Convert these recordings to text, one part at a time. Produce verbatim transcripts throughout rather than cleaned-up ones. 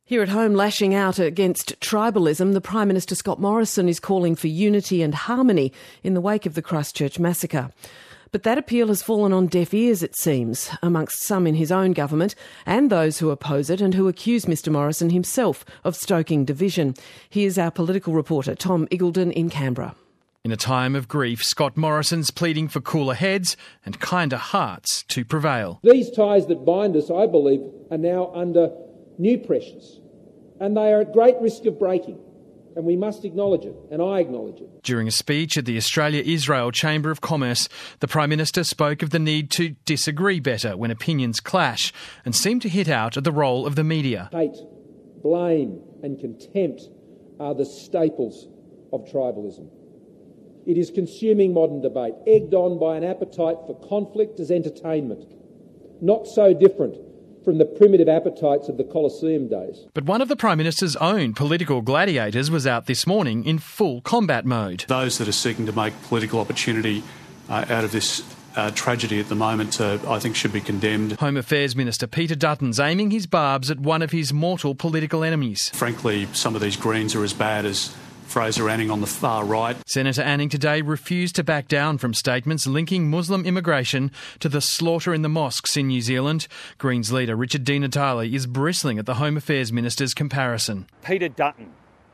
Here at home, lashing out against tribalism, the Prime Minister Scott Morrison is calling for unity and harmony in the wake of the Christchurch massacre. But that appeal has fallen on deaf ears, it seems, amongst some in his own government and those who oppose it and who accuse Mr Morrison himself of stoking division. Here's our political reporter, Tom Iggulden in Canberra. In a time of grief, Scott Morrison's pleading for cooler heads and kinder hearts to prevail. These ties that bind us, I believe, are now under new pressures, and they are at great risk of breaking, and we must acknowledge it, and I acknowledge it. During a speech at the Australia-Israel Chamber of Commerce, the Prime Minister spoke of the need to disagree better when opinions clash and seemed to hit out at the role of the media. Hate, blame and contempt are the staples of tribalism. It is consuming modern debate, egged on by an appetite for conflict as entertainment, not so different from the primitive appetites of the Colosseum days. But one of the Prime Minister's own political gladiators was out this morning in full combat mode. Those that are seeking to make political opportunity uh, out of this uh, tragedy at the moment, uh, I think should be condemned. Home Affairs Minister Peter Dutton's aiming his barbs at one of his mortal political enemies. Frankly, some of these Greens are as bad as Fraser Anning on the far right. Senator Anning today refused to back down from statements linking Muslim immigration to the slaughter in the mosques in New Zealand. Greens leader Richard Di Natale is bristling at the Home Affairs Minister's comparison. Peter Dutton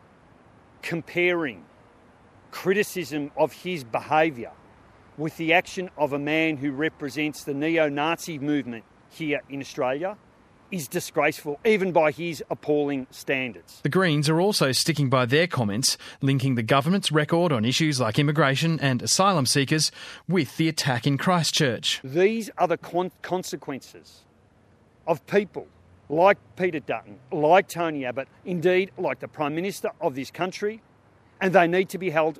comparing criticism of his behaviour with the action of a man who represents the neo-Nazi movement here in Australia is disgraceful, even by his appalling standards. The Greens are also sticking by their comments, linking the government's record on issues like immigration and asylum seekers with the attack in Christchurch. These are the con- consequences of people like Peter Dutton, like Tony Abbott, indeed like the Prime Minister of this country, and they need to be held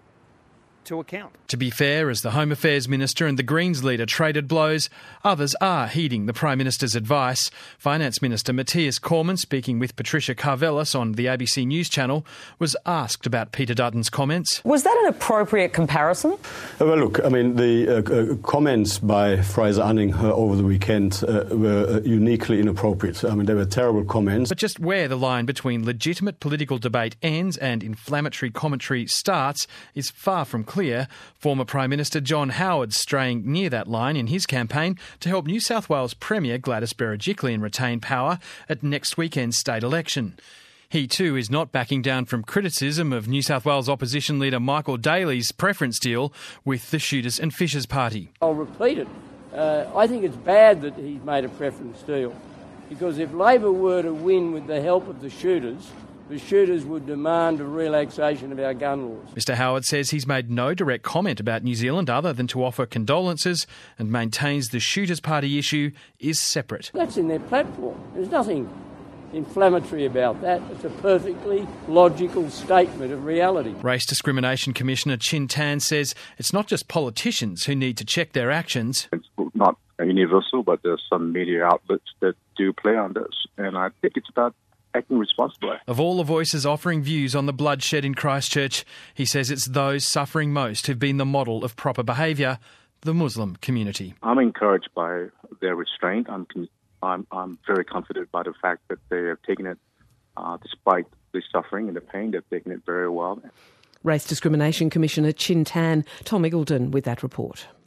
to account. To be fair, as the Home Affairs Minister and the Greens leader traded blows, others are heeding the Prime Minister's advice. Finance Minister Matthias Cormann, speaking with Patricia Karvelas on the A B C News channel, was asked about Peter Dutton's comments. Was that an appropriate comparison? Uh, well, look, I mean, the uh, uh, comments by Fraser Anning uh, over the weekend uh, were uh, uniquely inappropriate. I mean, they were terrible comments. But just where the line between legitimate political debate ends and inflammatory commentary starts is far from clear. Former Prime Minister John Howard straying near that line in his campaign to help New South Wales Premier Gladys Berejiklian retain power at next weekend's state election. He too is not backing down from criticism of New South Wales opposition leader Michael Daly's preference deal with the Shooters and Fishers Party. I'll repeat it. Uh, I think it's bad that he's made a preference deal, because if Labor were to win with the help of the Shooters, the Shooters would demand a relaxation of our gun laws. Mr Howard says he's made no direct comment about New Zealand other than to offer condolences and maintains the Shooters Party issue is separate. That's in their platform. There's nothing inflammatory about that. It's a perfectly logical statement of reality. Race Discrimination Commissioner Chin Tan says it's not just politicians who need to check their actions. It's not universal, but there's some media outlets that do play on this, and I think it's about acting responsibly. Of all the voices offering views on the bloodshed in Christchurch, he says it's those suffering most who've been the model of proper behaviour, the Muslim community. I'm encouraged by their restraint. I'm I'm, I'm very comforted by the fact that they have taken it, uh, despite the suffering and the pain, they've taken it very well. Race Discrimination Commissioner Chin Tan, Tom Iggulden with that report.